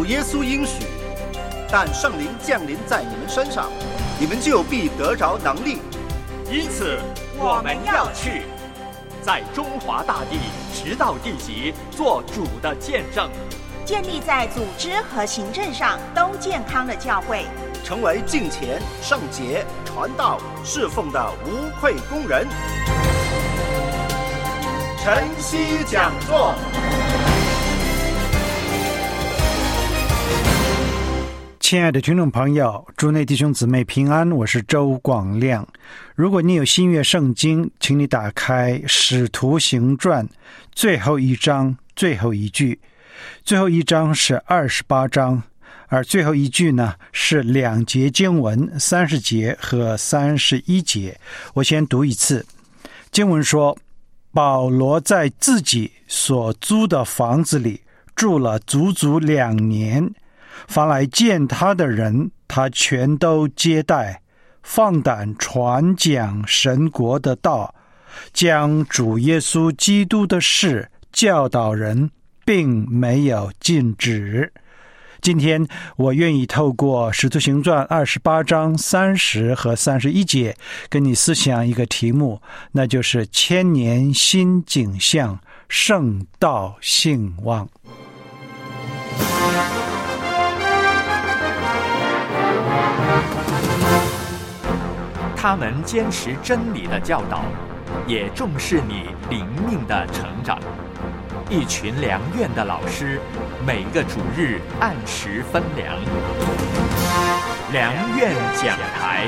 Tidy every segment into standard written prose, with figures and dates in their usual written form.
主耶稣应许，但圣灵降临在你们身上，你们就必得着能力。 因此我们要去，在中华大地直到地极做主的见证， 建立在组织和行政上都健康的教会， 成为敬虔、圣洁、传道、侍奉的无愧工人。晨曦讲座。 亲爱的听众朋友，主内弟兄姊妹平安，我是周广亮。如果你有新约圣经，请你打开《使徒行传》最后一章最后一句。最后一章是28章，而最后一句呢是2节经文，30节和31节。我先读一次。经文说，保罗在自己所租的房子里住了足足2年，凡来见他的人，他全都接待，放胆传讲神国的道，将主耶稣基督的事教导人，并没有禁止。今天我愿意透过使徒行传28章30和31节跟你思想一个题目，那就是千年新景象，圣道兴旺。 他们坚持真理的教导，也重视你灵命的成长。一群良院的老师，每个主日按时分粮。良院讲台。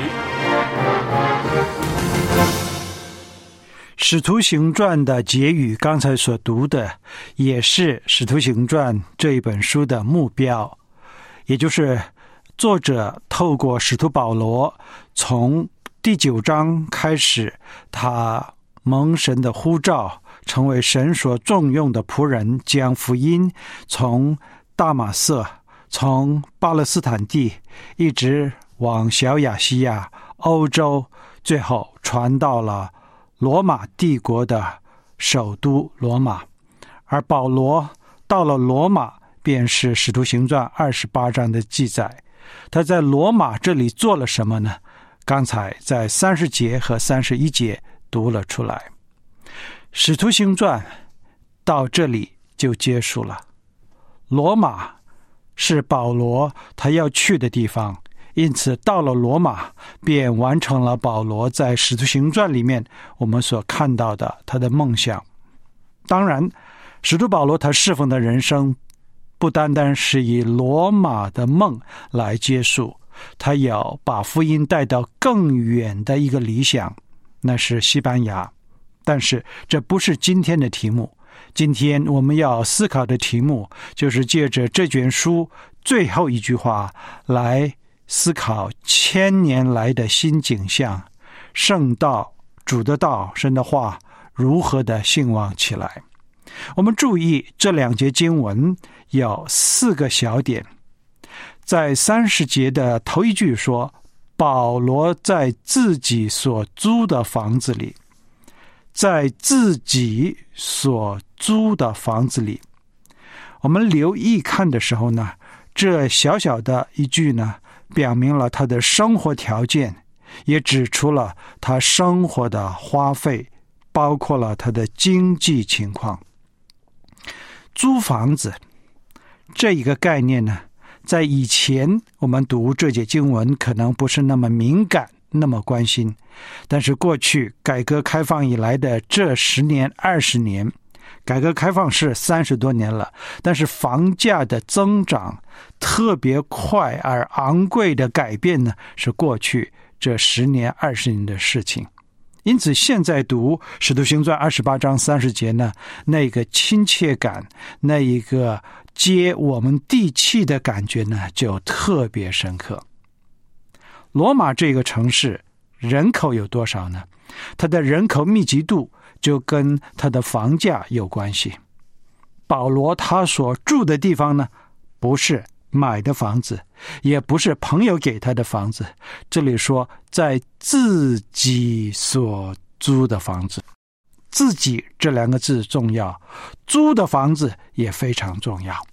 使徒行传的结语，刚才所读的也是使徒行传这一本书的目标，也就是作者透过使徒保罗从第9章开始，他蒙神的呼召，成为神所重用的仆人，将福音从大马色，从巴勒斯坦地一直往小亚细亚、欧洲，最后传到了罗马帝国的首都罗马。而保罗到了罗马，便是使徒行传28章的记载。他在罗马这里做了什么呢？刚才在30节和31节读了出来。使徒行传到这里就结束了。罗马是保罗他要去的地方，因此到了罗马便完成了保罗在使徒行传里面我们所看到的他的梦想。当然，使徒保罗他侍奉的人生不单单是以罗马的梦来结束，他要把福音带到更远的一个理想，那是西班牙。但是这不是今天的题目。今天我们要思考的题目，就是借着这卷书最后一句话来思考1000年来的新景象，圣道、主的道、神的话如何的兴旺起来。我们注意这2节经文有4个小点。在30节的头一句说，保罗在自己所租的房子里，在自己所租的房子里。我们留意看的时候呢，这小小的一句呢，表明了他的生活条件，也指出了他生活的花费，包括了他的经济情况。租房子这一个概念呢，在以前我们读这节经文可能不是那么敏感，那么关心。但是过去改革开放以来的这10年20年，改革开放是30多年了，但是房价的增长特别快而昂贵的改变呢，是过去这10年20年的事情。因此现在读使徒行传28章30节呢，那个亲切感，那一个接我们地气的感觉呢，就特别深刻。罗马这个城市人口有多少呢？它的人口密集度就跟它的房价有关系。保罗他所住的地方呢，不是买的房子，也不是朋友给他的房子，这里说在自己所租的房子。自己这2个字重要，租的房子也非常重要。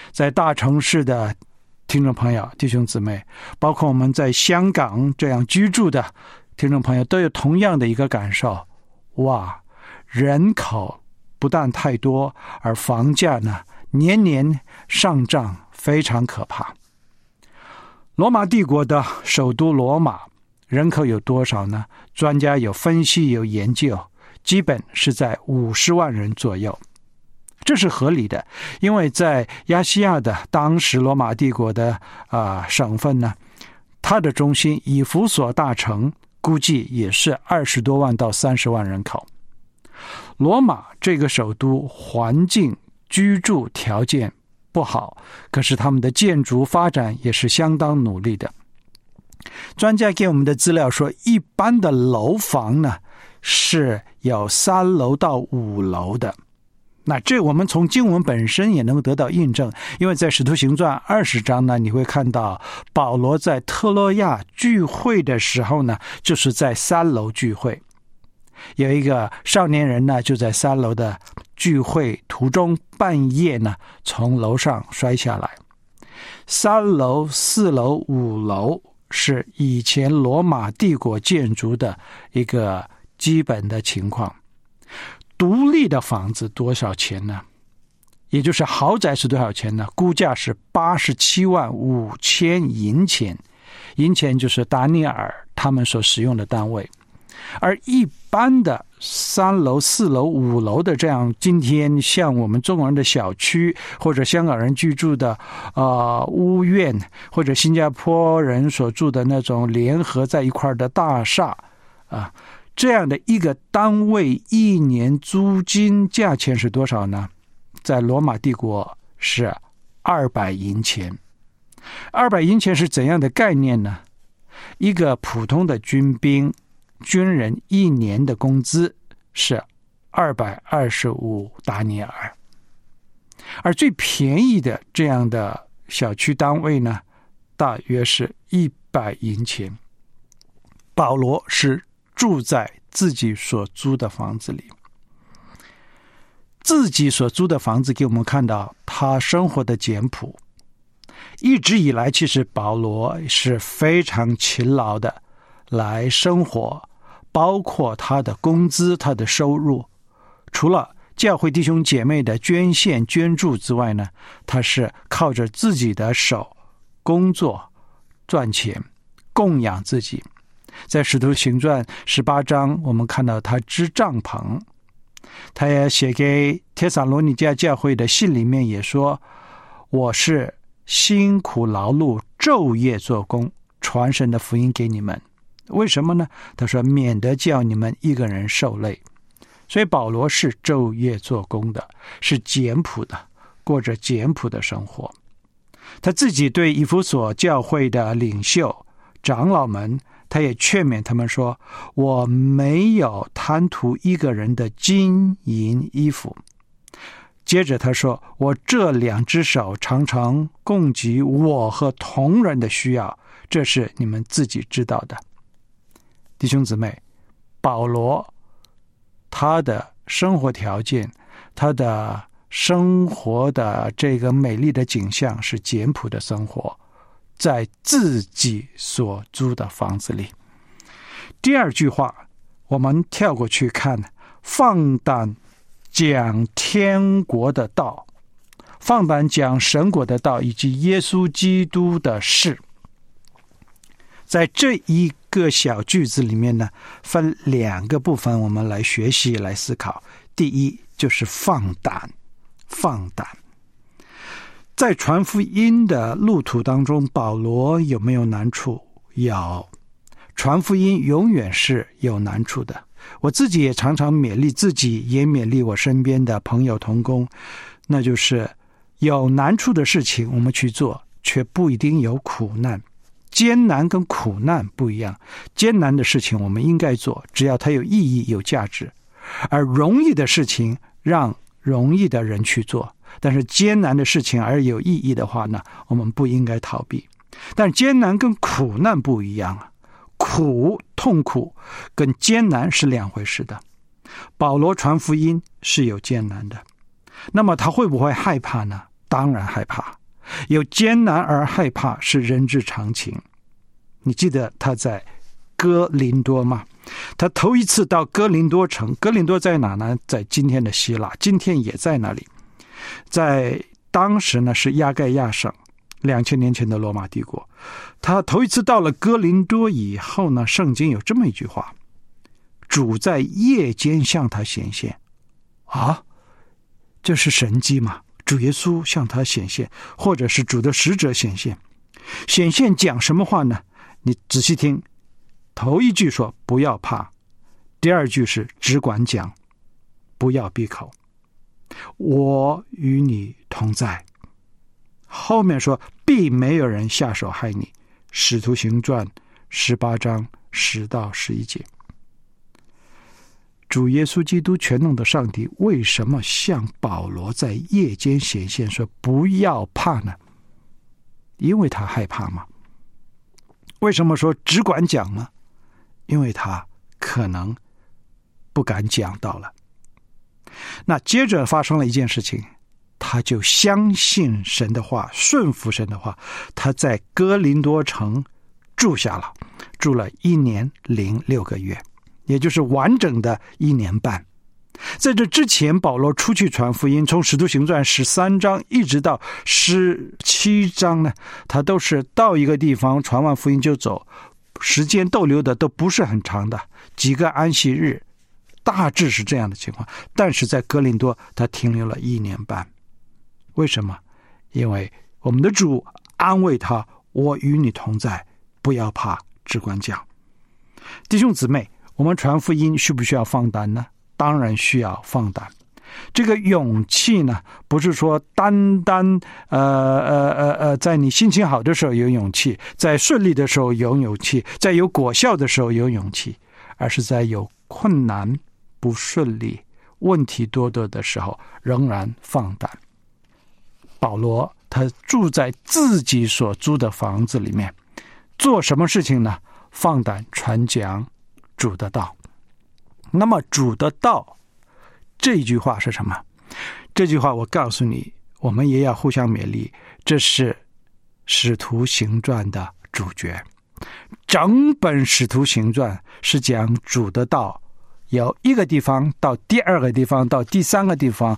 在大城市的听众朋友、弟兄姊妹，包括我们在香港这样居住的听众朋友，都有同样的一个感受。哇，人口不但太多，而房价呢年年上涨，非常可怕。罗马帝国的首都罗马人口有多少呢？专家有分析有研究，基本是在50万人左右。这是合理的，因为在亚细亚的当时罗马帝国的省份呢，它的中心以弗所大城估计也是20多万到30万人口。罗马这个首都环境居住条件不好，可是他们的建筑发展也是相当努力的。专家给我们的资料说，一般的楼房呢是有3楼到5楼的。那这我们从经文本身也能得到印证，因为在使徒行传20章呢，你会看到保罗在特洛亚聚会的时候呢，就是在3楼聚会。有一个少年人呢，就在3楼的聚会途中半夜呢，从楼上摔下来。3楼、4楼、5楼是以前罗马帝国建筑的一个基本的情况。独立的房子多少钱呢？也就是豪宅是多少钱呢？估价是87万5千银钱，银钱就是达尼尔他们所使用的单位。而一般的3楼、4楼、5楼的这样，今天像我们中国人的小区，或者香港人居住的屋苑，或者新加坡人所住的那种联合在一块的大厦这样的一个单位一年租金价钱是多少呢？在罗马帝国是200银钱。200银钱是怎样的概念呢？一个普通的军人一年的工资是225达尼尔，而最便宜的这样的小区单位呢，大约是100银钱。保罗是住在自己所租的房子里，自己所租的房子给我们看到他生活的简朴。一直以来，其实保罗是非常勤劳的来生活，包括他的工资、他的收入，除了教会弟兄姐妹的捐献捐助之外呢，他是靠着自己的手工作赚钱供养自己。在使徒行传18章，我们看到他织帐篷。他也写给帖撒罗尼迦教会的信里面也说，我是辛苦劳碌昼夜做工，传神的福音给你们。为什么呢？他说免得叫你们一个人受累。所以保罗是昼夜做工的，是简朴的，过着简朴的生活。他自己对以弗所教会的领袖长老们，他也劝勉他们说，我没有贪图一个人的金银衣服。接着他说，我这2只手常常供给我和同人的需要，这是你们自己知道的。弟兄姊妹，保罗他的生活条件，他的生活的这个美丽的景象是简朴的生活，在自己所租的房子里。第二句话我们跳过去看，放胆讲天国的道，放胆讲神国的道以及耶稣基督的事。在这一个小句子里面呢，分2个部分我们来学习来思考。第一就是放胆。在传福音的路途当中，保罗有没有难处？有。传福音永远是有难处的。我自己也常常勉励自己，也勉励我身边的朋友同工，那就是有难处的事情我们去做，却不一定有苦难。艰难跟苦难不一样，艰难的事情我们应该做，只要它有意义有价值，而容易的事情让容易的人去做，但是艰难的事情而有意义的话呢，我们不应该逃避。但艰难跟苦难不一样啊，痛苦跟艰难是2回事的。保罗传福音是有艰难的，那么他会不会害怕呢？当然害怕。 有艰难而害怕是人之常情。你记得他在哥林多吗？他头一次到哥林多城，哥林多在哪呢？在今天的希腊，今天也在那里。在当时呢是亚该亚省，2000年前的罗马帝国。他头一次到了哥林多以后呢，圣经有这么一句话：主在夜间向他显现。啊，这是神迹吗？主耶稣向他显现，或者是主的使者显现。显现讲什么话呢？你仔细听，头一句说不要怕，第二句是只管讲，不要闭口，我与你同在。后面说必没有人下手害你，使徒行传18章10到11节。主耶稣基督全能的上帝为什么向保罗在夜间显现说不要怕呢？因为他害怕吗？为什么说只管讲呢？因为他可能不敢讲到了。那接着发生了一件事情，他就相信神的话，顺服神的话，他在哥林多城住下了，住了1年06个月，也就是完整的1年半。在这之前，保罗出去传福音，从使徒行传13章一直到17章呢，他都是到一个地方传完福音就走，时间逗留的都不是很长的，几个安息日，大致是这样的情况。但是在哥林多他停留了1年半。为什么？因为我们的主安慰他，我与你同在，不要怕，只管讲。弟兄姊妹，我们传福音需不需要放胆呢？当然需要放胆。这个勇气呢，不是说单单在你心情好的时候有勇气，在顺利的时候有勇气，在有果效的时候有勇气，而是在有困难、不顺利、问题多多的时候仍然放胆。保罗他住在自己所租的房子里面，做什么事情呢？放胆传讲主的道。那么主的道这句话是什么？这句话我告诉你，我们也要互相勉励，这是使徒行传的主角。整本使徒行传是讲主的道，由一个地方到第二个地方到第三个地方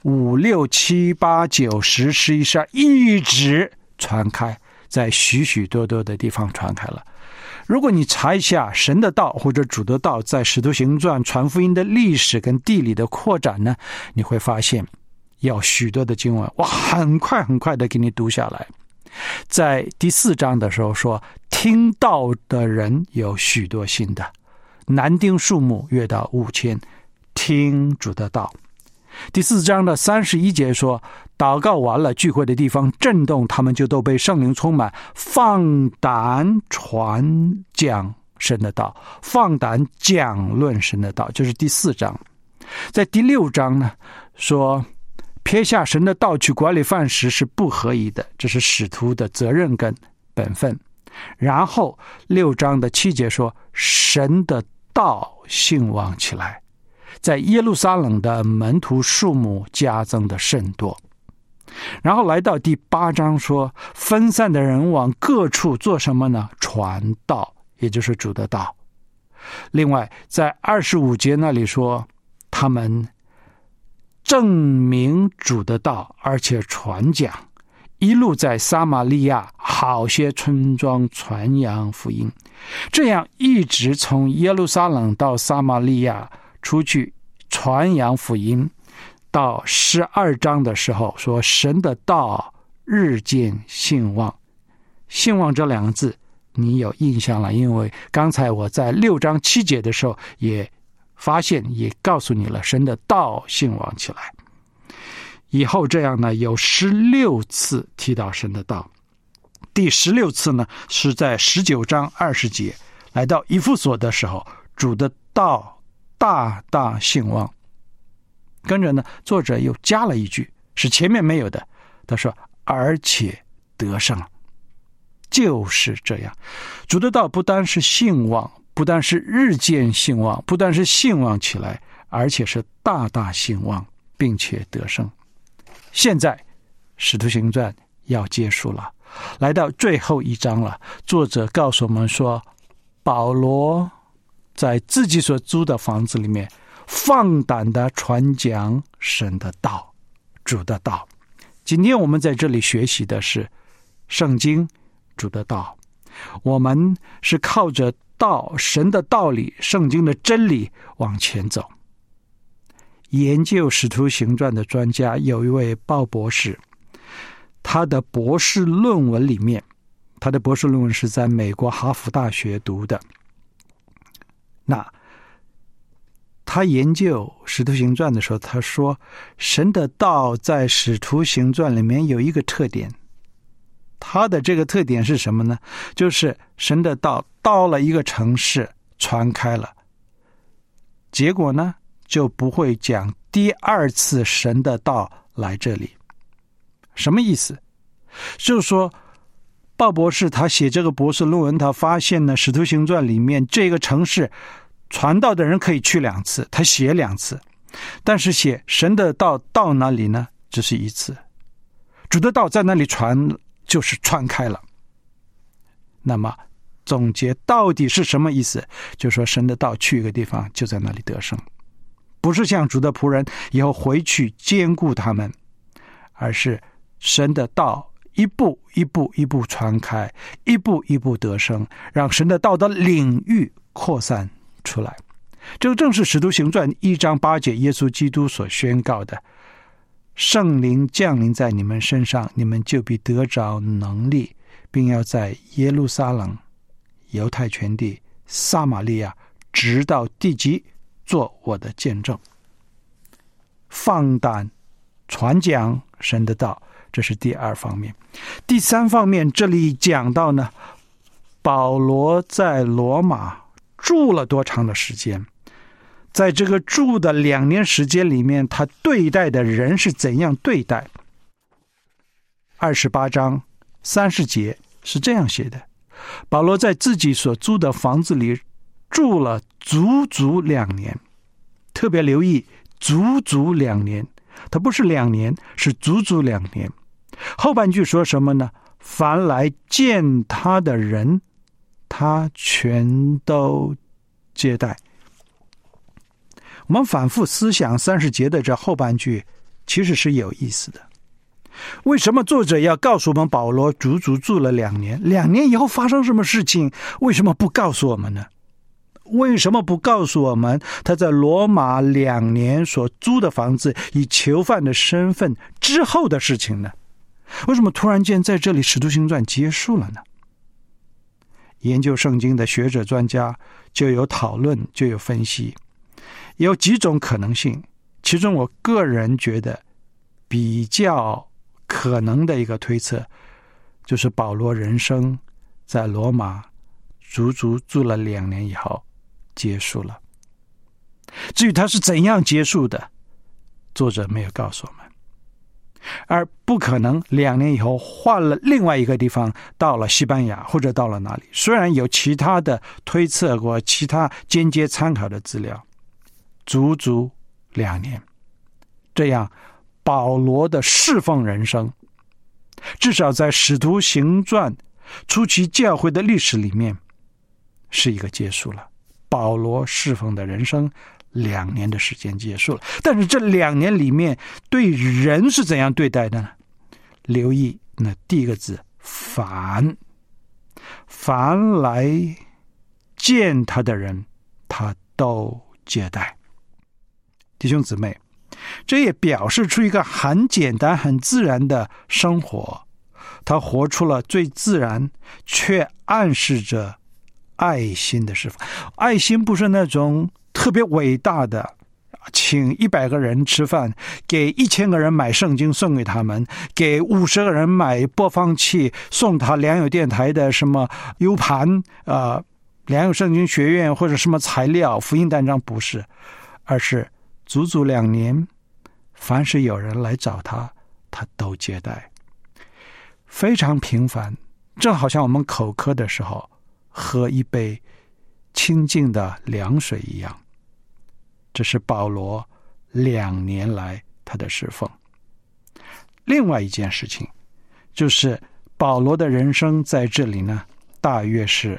，5、6、7、8、9、10、11、12一直传开，在许许多多的地方传开了。如果你查一下神的道或者主的道在使徒行传传福音的历史跟地理的扩展呢，你会发现有许多的经文，我很快的给你读下来。在第4章的时候说，听道的人有许多信的，男丁数目约到5000，听主的道。第4章的31节说，祷告完了，聚会的地方震动，他们就都被圣灵充满，放胆传讲神的道，放胆讲论神的道，就是第4章。在第6章呢，说撇下神的道去管理饭食是不合宜的，这是使徒的责任跟本分。然后6章的7节说，神的道兴旺起来，在耶路撒冷的门徒数目加增的甚多。然后来到第8章说，分散的人往各处做什么呢？传道，也就是主的道。另外在25节那里说，他们证明主的道，而且传讲，一路在撒玛利亚好些村庄传扬福音，这样一直从耶路撒冷到撒玛利亚出去传扬福音。到12章的时候说，神的道日渐兴旺。兴旺这2个字你有印象了，因为刚才我在6章7节的时候也发现，也告诉你了，神的道兴旺起来。以后这样呢，有16次提到神的道。第16次呢，是在19章20节，来到以弗所的时候，主的道大大兴旺。跟着呢，作者又加了一句，是前面没有的，他说而且得胜。就是这样，主的道不单是兴旺，不单是日渐兴旺，不单是兴旺起来，而且是大大兴旺，并且得胜。现在使徒行传要结束了，来到最后一章了。作者告诉我们说，保罗在自己所租的房子里面放胆地传讲神的道，主的道。今天我们在这里学习的是圣经，主的道。我们是靠着道，神的道理，圣经的真理往前走。研究使徒行传的专家有一位鲍博士，他的博士论文里面，他的博士论文是在美国哈佛大学读的。那他研究使徒行传的时候，他说神的道在使徒行传里面有一个特点，他的这个特点是什么呢？就是神的道到了一个城市传开了，结果呢就不会讲第二次神的道来这里。什么意思？就是说鲍博士他写这个博士论文，他发现呢使徒行传里面这个城市传道的人可以去2次，他写2次，但是写神的道到哪里呢？只是1次。主的道在那里传，就是传开了。那么总结到底是什么意思？就是说神的道去一个地方就在那里得胜，不是像主的仆人以后回去兼顾他们，而是神的道一步一步一步传开，一步一步得胜，让神的道的领域扩散出来。这个正是使徒行传1章8节耶稣基督所宣告的，圣灵降临在你们身上，你们就必得着能力，并要在耶路撒冷、犹太全地、撒玛利亚直到地极做我的见证。放胆传讲神的道，这是第2方面。第3方面，这里讲到呢，保罗在罗马住了多长的时间，在这个住的2年时间里面，他对待的人是怎样对待。28章30节是这样写的，保罗在自己所租的房子里住了足足2年，特别留意足足2年，他不是2年，是足足2年。后半句说什么呢？凡来见他的人，他全都接待。我们反复思想30节的这后半句其实是有意思的。为什么作者要告诉我们保罗足足住了2年？2年以后发生什么事情？为什么不告诉我们呢？为什么不告诉我们他在罗马2年所租的房子以囚犯的身份之后的事情呢？为什么突然间在这里使徒行传结束了呢？研究圣经的学者专家就有讨论，就有分析，有几种可能性。其中我个人觉得比较可能的一个推测，就是保罗人生在罗马足足住了2年以后结束了。至于他是怎样结束的，作者没有告诉我们。而不可能2年以后换了另外一个地方，到了西班牙或者到了哪里。虽然有其他的推测过，其他间接参考的资料，足足2年。这样保罗的侍奉人生，至少在使徒行传初期教会的历史里面是一个结束了。保罗侍奉的人生2年的时间结束了，但是这2年里面对人是怎样对待的呢？留意那第一个字，凡来见他的人，他都接待。弟兄姊妹，这也表示出一个很简单很自然的生活，他活出了最自然却暗示着爱心的侍奉。爱心不是那种特别伟大的，请100个人吃饭，给1000个人买圣经送给他们，给50个人买播放器，送他良友电台的什么 U 盘，良友圣经学院或者什么材料，福音单张，不是，而是足足2年，凡是有人来找他，他都接待，非常平凡，正好像我们口渴的时候喝一杯清净的凉水一样。这是保罗2年来他的侍奉。另外一件事情， 就是保罗的人生在这里呢，大约是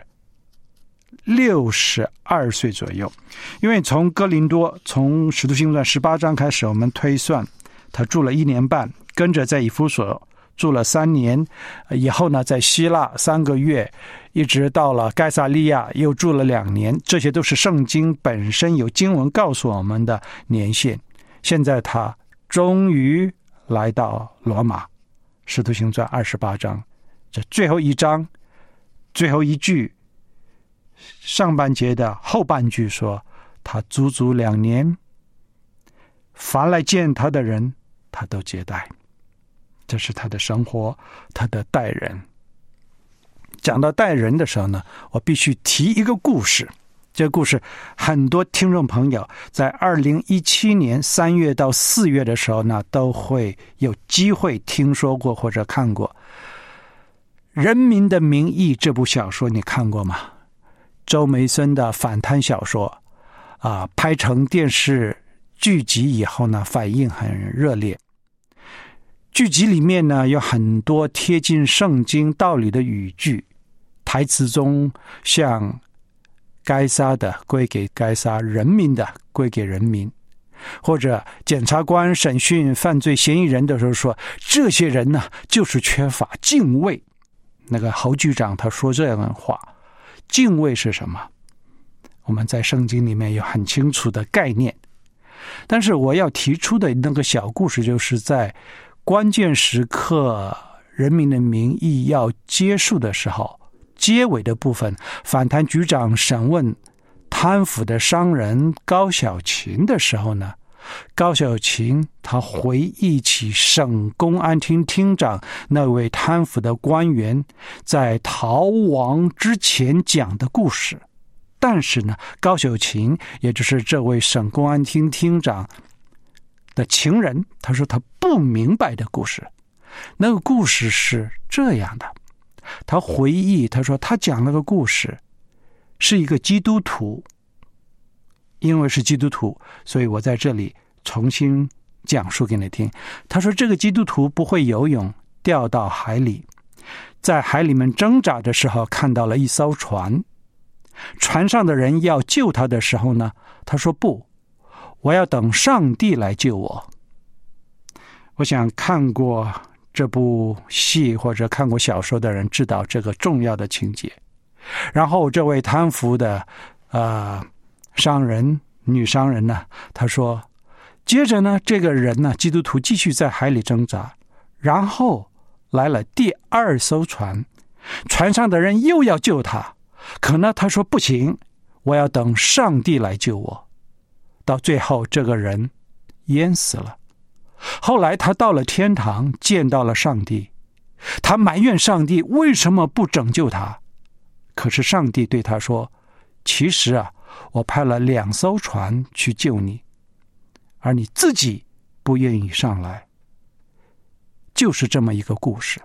62岁左右。因为从哥林多，从使徒行传18章开始，我们推算他住了1年半，跟着在以弗所住了3年，以后呢在希腊3个月，一直到了该撒利亚又住了2年，这些都是圣经本身有经文告诉我们的年限。现在他终于来到罗马，使徒行传28章，这最后一章最后一句，上半节的后半句说，他足足2年，凡来见他的人他都接待。这是他的生活，他的待人。讲到待人的时候呢，我必须提一个故事。这个故事很多听众朋友在2017年3月到4月的时候呢，都会有机会听说过或者看过。《人民的名义》这部小说你看过吗？周梅森的反贪小说拍成电视剧集以后呢，反应很热烈。剧集里面呢有很多贴近圣经道理的语句，台词中像该撒的归给该撒，人民的归给人民，或者检察官审讯犯罪嫌疑人的时候说，这些人呢就是缺乏敬畏。那个侯局长他说这样的话，敬畏是什么？我们在圣经里面有很清楚的概念，但是我要提出的那个小故事，就是在关键时刻人民的名义要结束的时候，结尾的部分，反贪局长审问贪腐的商人高小琴的时候呢，高小琴他回忆起省公安厅厅长那位贪腐的官员在逃亡之前讲的故事。但是呢，高小琴也就是这位省公安厅厅长的情人，他说他不明白的故事。那个故事是这样的，他回忆，他说他讲了个故事，是一个基督徒，因为是基督徒，所以我在这里重新讲述给你听。他说这个基督徒不会游泳，掉到海里，在海里面挣扎的时候看到了一艘船，船上的人要救他的时候呢，他说不，我要等上帝来救我。我想看过这部戏或者看过小说的人知道这个重要的情节。然后这位贪腐的商人，女商人呢，她说接着呢，这个人呢，基督徒继续在海里挣扎，然后来了第2艘船，船上的人又要救他，可呢他说不行，我要等上帝来救我。到最后这个人淹死了。后来他到了天堂，见到了上帝，他埋怨上帝为什么不拯救他。可是上帝对他说，其实我派了2艘船去救你，而你自己不愿意上来。就是这么一个故事。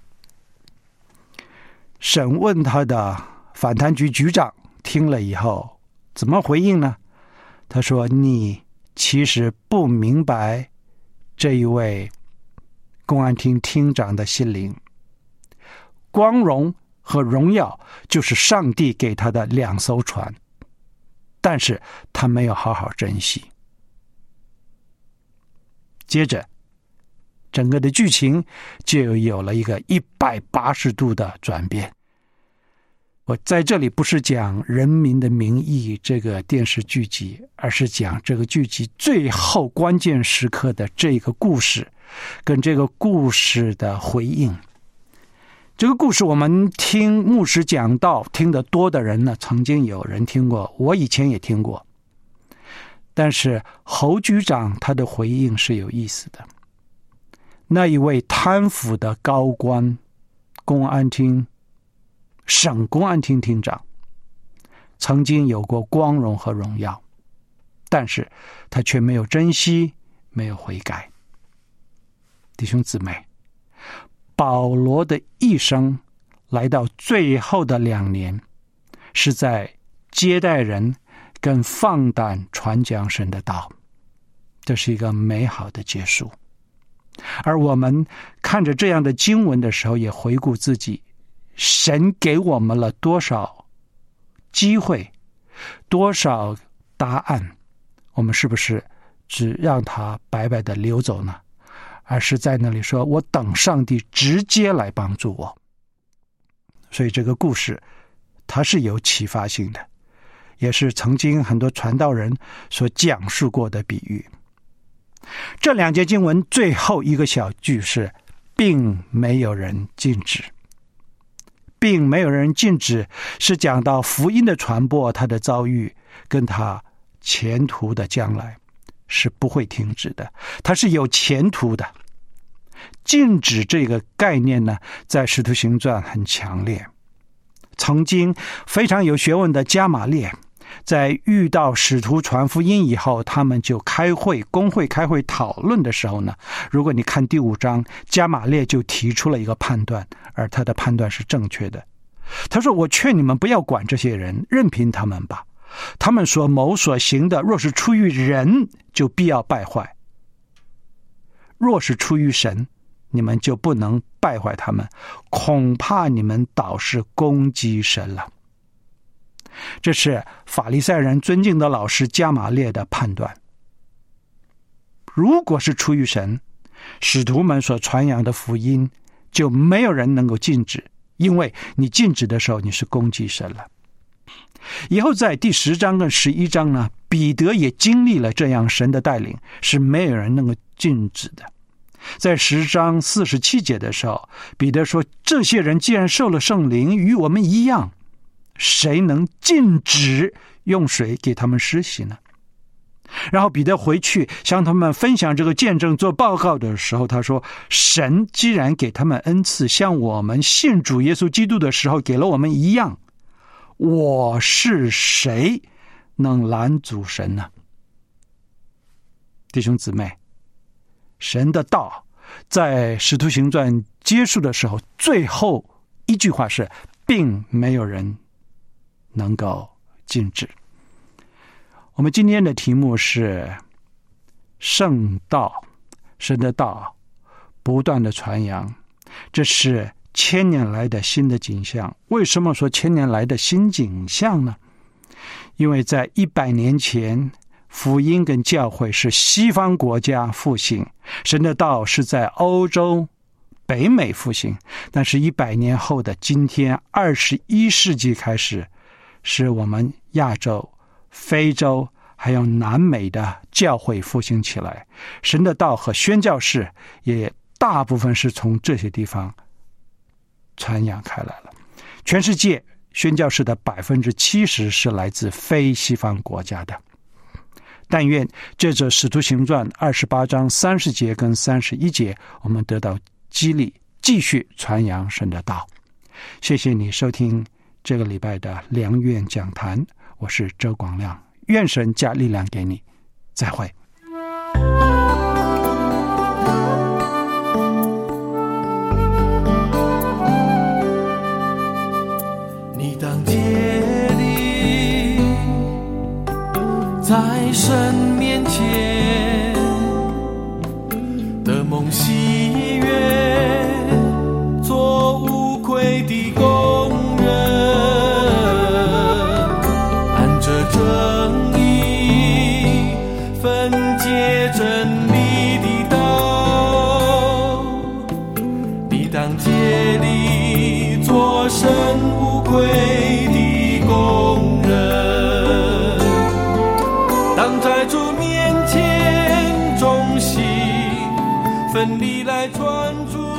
审问他的反贪局局长听了以后怎么回应呢？他说，你其实不明白这一位公安厅厅长的心灵，光荣和荣耀就是上帝给他的2艘船，但是他没有好好珍惜。接着整个的剧情就有了一个180度的转变。我在这里不是讲《人民的名义》这个电视剧集，而是讲这个剧集最后关键时刻的这个故事，跟这个故事的回应。这个故事我们听牧师讲道听得多的人呢，曾经有人听过，我以前也听过。但是侯局长他的回应是有意思的。那一位贪腐的高官，公安厅省公安厅厅长，曾经有过光荣和荣耀，但是他却没有珍惜，没有悔改。弟兄姊妹，保罗的一生来到最后的2年，是在接待人跟放胆传讲神的道，这是一个美好的结束。而我们看着这样的经文的时候，也回顾自己，神给我们了多少机会，多少答案，我们是不是只让它白白的流走呢？而是在那里说，我等上帝直接来帮助我。所以这个故事它是有启发性的，也是曾经很多传道人所讲述过的比喻。这两节经文最后一个小句是并没有人禁止，并没有人禁止是讲到福音的传播，他的遭遇跟他前途的将来是不会停止的，它是有前途的。禁止这个概念呢，在使徒行传很强烈。曾经非常有学问的加玛列，在遇到使徒传福音以后，他们就开会，公会开会讨论的时候呢，如果你看第5章，加玛列就提出了一个判断，而他的判断是正确的。他说，我劝你们不要管这些人，任凭他们吧，他们所谋所行的，若是出于人，就必要败坏；若是出于神，你们就不能败坏他们，恐怕你们倒是攻击神了。这是法利赛人尊敬的老师加玛列的判断。如果是出于神，使徒们所传扬的福音就没有人能够禁止，因为你禁止的时候，你是攻击神了。以后在第10章跟11章呢，彼得也经历了这样神的带领，是没有人能够禁止的。在10章47节的时候，彼得说，这些人既然受了圣灵，与我们一样，谁能禁止用水给他们施洗呢？然后彼得回去向他们分享这个见证做报告的时候，他说，神既然给他们恩赐，像我们信主耶稣基督的时候给了我们一样，我是谁能拦阻神呢？弟兄姊妹，神的道在使徒行传结束的时候，最后一句话是，并没有人能够禁止。我们今天的题目是圣道，神的道不断的传扬，这是1000年来的新的景象。为什么说1000年来的新景象呢？因为在100年前，福音跟教会是西方国家复兴，神的道是在欧洲北美复兴，但是100年后的今天21世纪开始，是我们亚洲、非洲还有南美的教会复兴起来，神的道和宣教士也大部分是从这些地方传扬开来了。全世界宣教士的70%是来自非西方国家的。但愿借着使徒行传28章30节跟31节，我们得到激励，继续传扬神的道。谢谢你收听这个礼拜的良愿讲坛，我是周广亮，愿神加力量给你，再会。 你当竭力在神面前的梦喜悦，做无愧的工人，按着正义分解真理的道。你当竭力做神无愧的工人，当在主面前忠心奋力来传主